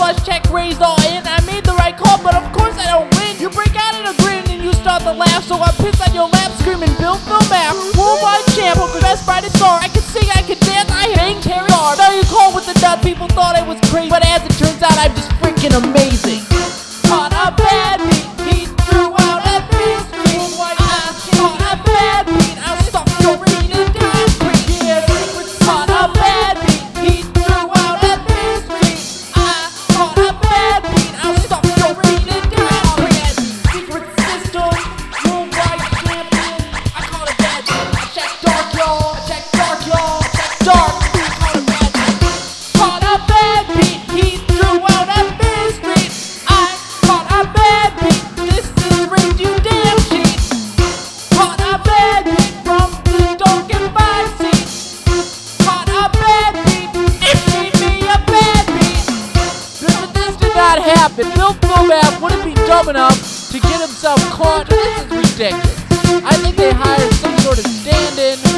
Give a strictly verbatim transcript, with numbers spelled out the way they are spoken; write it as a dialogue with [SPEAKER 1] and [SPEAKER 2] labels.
[SPEAKER 1] plus check raised all in. I made the right call, but of course I don't win. You break out in a grin and you start to laugh, so I piss on your lap screaming Bill Phil Map. Worldwide champ, best Friday star. I can sing, I can dance, I hang Terry R. Now you call with the nut, people thought I was crazy, but as it turns out I'm just freaking amazing. On a bad beat, he threw out a beat street. On a bad beat, I'll stop your reading concrete. On a bad beat, he threw out a beat street. On a bad beat, I'll stop your reading concrete. Secret system, worldwide champion. I call it bad beat. I check dark, y'all. I check dark, y'all. I check dark. I call it bad beat. On a bad beat, he threw out a beat street. I on a bad beat, this is rigged, you damn cheat. On a bad beat from the dark and five seat. On a bad beat, it made me a bad beat. But this did not happen. Bill Philmap wouldn't be dumb enough to get himself caught. This is ridiculous. I think they hired some sort of stand-in